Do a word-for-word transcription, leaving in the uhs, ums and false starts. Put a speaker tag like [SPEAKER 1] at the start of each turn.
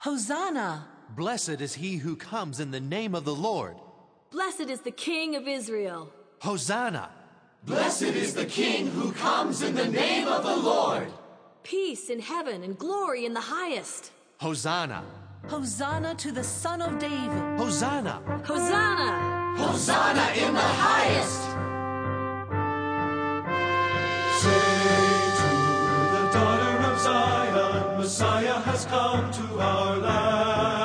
[SPEAKER 1] Hosanna!
[SPEAKER 2] Blessed is he who comes in the name of the Lord.
[SPEAKER 1] Blessed is the King of Israel.
[SPEAKER 2] Hosanna!
[SPEAKER 3] Blessed is the King who comes in the name of the Lord.
[SPEAKER 1] Peace in heaven and glory in the highest.
[SPEAKER 2] Hosanna!
[SPEAKER 1] Hosanna to the Son of David.
[SPEAKER 2] Hosanna!
[SPEAKER 1] Hosanna!
[SPEAKER 3] Hosanna in the highest.
[SPEAKER 4] Say to the daughter of Zion, Messiah has come to our land.